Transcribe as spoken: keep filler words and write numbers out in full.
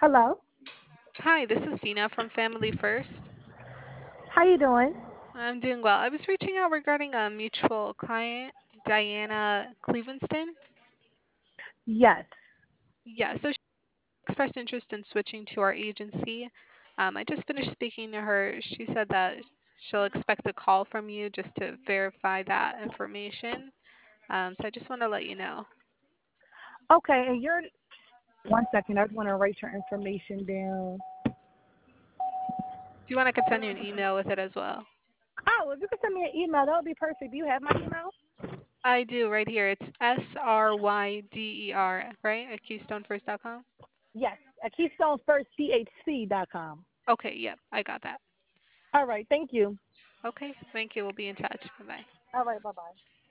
Hello. Hi, this is Dina from Family First. How you doing? I'm doing well. I was reaching out regarding a mutual client, Diana Clevenston. Yes. Yeah, so she expressed interest in switching to our agency. Um, I just finished speaking to her. She said that she'll expect a call from you just to verify that information. Um, so I just want to let you know. Okay, and you're one second. I just want to write your information down. If you want, I could send you an email with it as well. Oh, if you could send me an email, that would be perfect. Do you have my email? I do right here. It's S R Y D E R, right? At keystone first dot com. Yes, at keystone first c h c dot com. Okay, yep, I got that. All right, thank you. Okay, thank you. We'll be in touch. Bye bye. All right, bye bye.